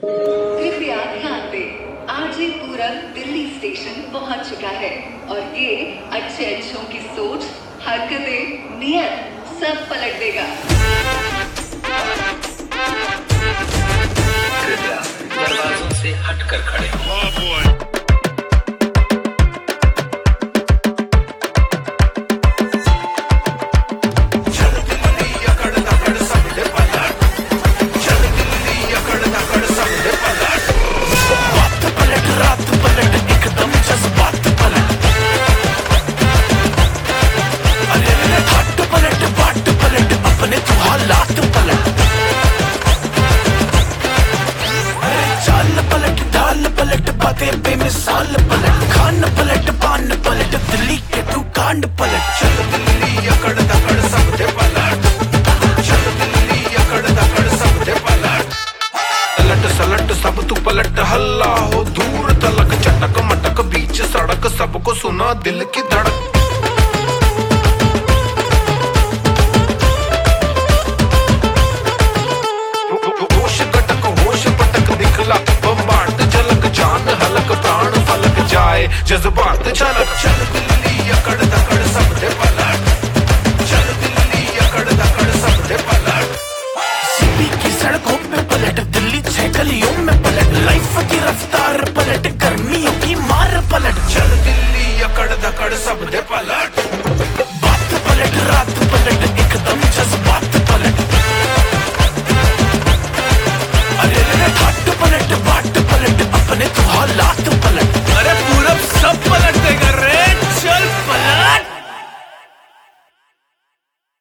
कृपया ध्यान दें, आरजे पूरब दिल्ली स्टेशन पहुंच चुका है और ये अच्छे अच्छों की सोच, हरकतें, नियत सब पलट देगा। कृपया दरवाजों से हटकर खड़े हों। बेमिसाल पलट, खान पलट, पान पलट, दिल्ली के तू कांड पलट। चल दिल्ली अकड़ दकड़ सब दे पलट, चल दिल्ली अकड़ दकड़ सब दे पलट। तलट सलट सब तू पलट, हल्ला हो दूर तलक, चटक मटक बीच सड़क, सबको सुना दिल की धड़क।